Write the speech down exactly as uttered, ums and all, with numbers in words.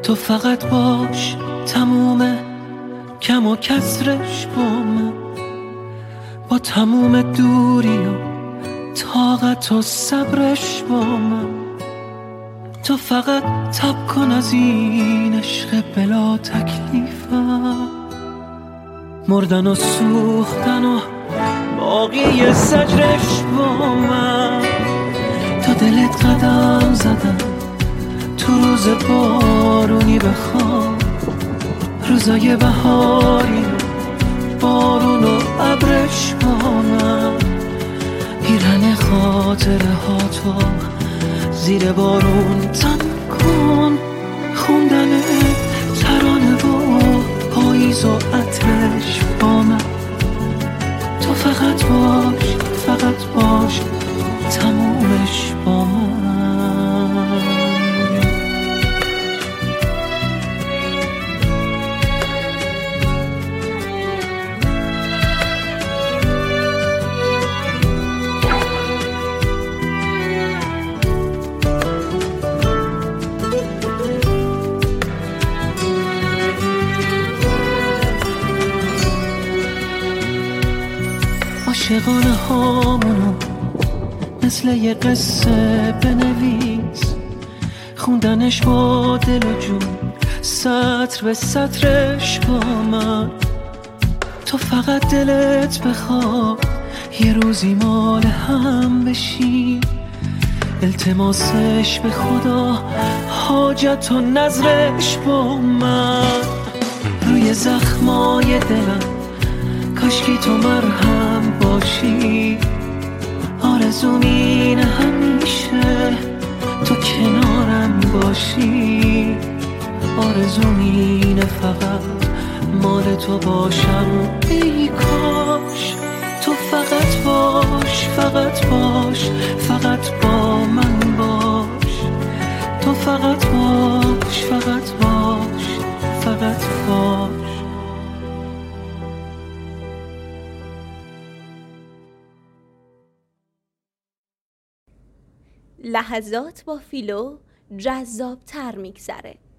تو فقط باش، تموم کم و کسرش با من، با تموم دوری و طاقت و صبرش با من. تو فقط تب کن از این عشق بلا تکلیفم، مردن و سوختن و باقی زجرش با من. تا دلت قدم زدم تو روز بارونی بخوام، روزای بهاری بارون و ابرش با من. پیرهن خاطره ها تو زیر بارون تن کن، خوندن ترانه و پاییز و عطرش با من. تو فقط باش، فقط باش، تمومش با من. عاشقانه هامونو مثل یه قصه بنویس، خوندنش با دل و جون سطر به سطرش با من. تو فقط دلت بخواد یه روزی مال هم بشی، التماسش به خدا حاجت و نظرش با من. روی زخمای دلم کاشکی تو مرهم باشی، آرزوم اینه همیشه تو کنارم باشی. آرزوم اینه فقط مال تو باشم، ای کاش تو فقط باش، فقط باش، فقط با من باش. تو فقط باش، فقط باش، فقط باش. لحظات با فیلو جذاب تر میگذره.